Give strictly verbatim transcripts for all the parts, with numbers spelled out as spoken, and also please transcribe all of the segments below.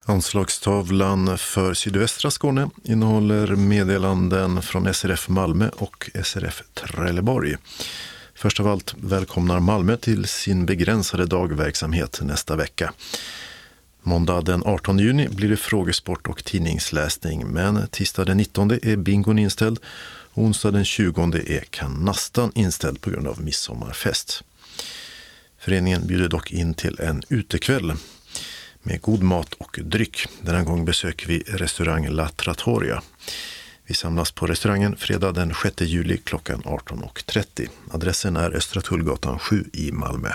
Anslagstavlan för sydvästra Skåne innehåller meddelanden från S R F Malmö och S R F Trelleborg. Först av allt välkomnar Malmö till sin begränsade dagverksamhet nästa vecka. Måndag den artonde juni blir det frågesport och tidningsläsning, men tisdag den nittonde är bingon inställd och onsdag den tjugonde är kanastan inställd på grund av midsommarfest. Föreningen bjuder dock in till en utekväll med god mat och dryck. Denna gång besöker vi restaurang La Trattoria. Vi samlas på restaurangen fredag den sjätte juli klockan arton och trettio. Adressen är Östra Tullgatan sju i Malmö.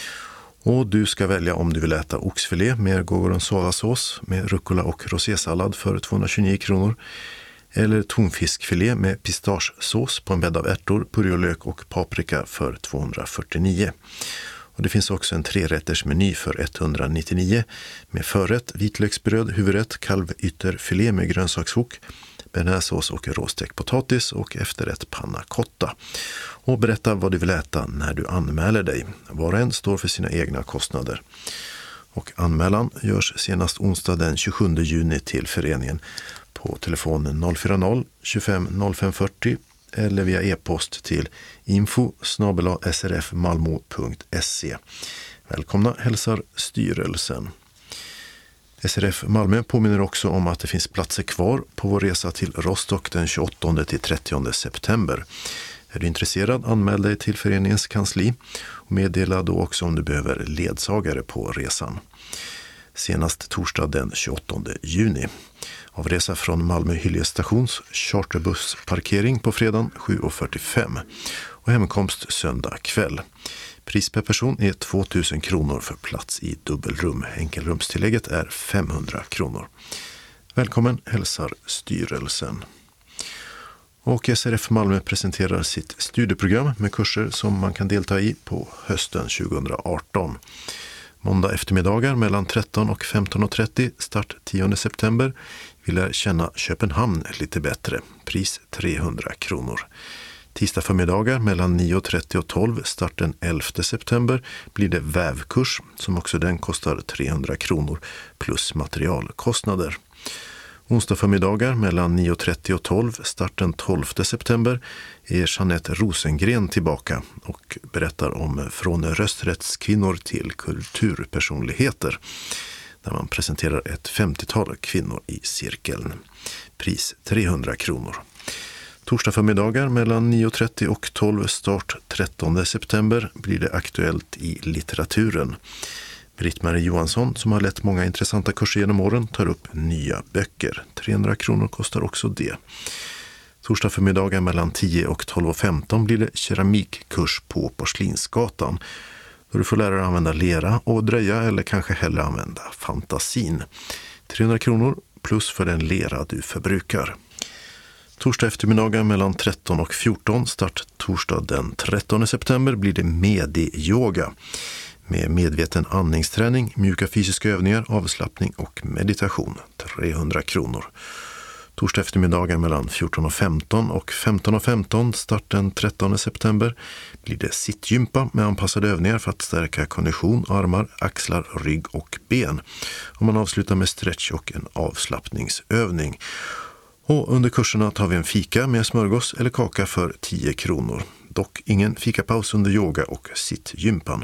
Och du ska välja om du vill äta oxfilé med gorgonzola-sås med rucola och rosésallad för tvåhundratjugonio kronor. Eller tonfiskfilé med pistagesås på en bädd av ärtor, purjolök och paprika för tvåhundrafyrtionio. Och det finns också en trerättersmeny för etthundranittionio med förrätt, vitlöksbröd, huvudrätt, kalvytterfilé med grönsakshock, bearnaisesås och råstekt potatis och efterrätt panna cotta. Och berätta vad du vill äta när du anmäler dig. Var och en står för sina egna kostnader. Och anmälan görs senast onsdag den tjugosjunde juni till föreningen på telefon noll fyra noll tjugofem noll fem fyrtio eller via e-post till info snabel-a s r f malmo punkt se. Välkomna hälsar styrelsen. S R F Malmö påminner också om att det finns platser kvar på vår resa till Rostock den tjugoåttonde till trettionde september. Är du intresserad, anmäl dig till föreningens kansli och meddela då också om du behöver ledsagare på resan. Senast torsdag den tjugoåttonde juni. Avresa från Malmö Hyllie stations charterbussparkering på fredagen sju och fyrtiofem och hemkomst söndag kväll. Pris per person är tvåtusen kronor för plats i dubbelrum. Enkelrumstillägget är femhundra kronor. Välkommen hälsar styrelsen. Och S R F Malmö presenterar sitt studieprogram med kurser som man kan delta i på hösten tjugoarton. Måndag eftermiddagar mellan tretton och femton och trettio, start tionde september. Vi lär känna Köpenhamn lite bättre. Pris trehundra kronor. Tisdag förmiddagar mellan nio och trettio och tolv, start den elfte september, blir det vävkurs som också den kostar trehundra kronor plus materialkostnader. Onsdag förmiddagar mellan nio och trettio och tolv, start den tolfte september, är Jeanette Rosengren tillbaka och berättar om från rösträttskvinnor till kulturpersonligheter, där man presenterar ett femtiotal kvinnor i cirkeln. Pris trehundra kronor. Torsdag förmiddagar mellan nio och trettio och tolv, start trettonde september, blir det aktuellt i litteraturen. Britt-Marie Johansson, som har lett många intressanta kurser genom åren, tar upp nya böcker. trehundra kronor kostar också det. Torsdag förmiddagar mellan tio och tolv och femton blir det keramikkurs på Porslinsgatan, då du får lära dig att använda lera och dröja eller kanske hellre använda fantasin. trehundra kronor plus för den lera du förbrukar. Torsdag eftermiddagar mellan tretton och fjorton, start torsdag den trettonde september, blir det medi-yoga med medveten andningsträning, mjuka fysiska övningar, avslappning och meditation. trehundra kronor. Torsdag eftermiddagar mellan fjorton och femton och femton och femton, start den trettonde september, blir det sittgympa med anpassade övningar för att stärka kondition, armar, axlar, rygg och ben. Och man avslutar med stretch och en avslappningsövning. Och under kurserna tar vi en fika med smörgås eller kaka för tio kronor. Dock ingen fikapaus under yoga och sittgympan.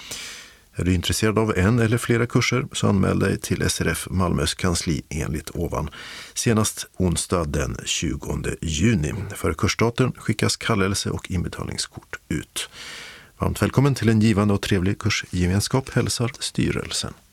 Är du intresserad av en eller flera kurser så anmäl dig till S R F Malmös kansli enligt ovan. Senast onsdag den tjugonde juni. För kursdatum skickas kallelse och inbetalningskort ut. Varmt välkommen till en givande och trevlig kursgemenskap hälsar styrelsen.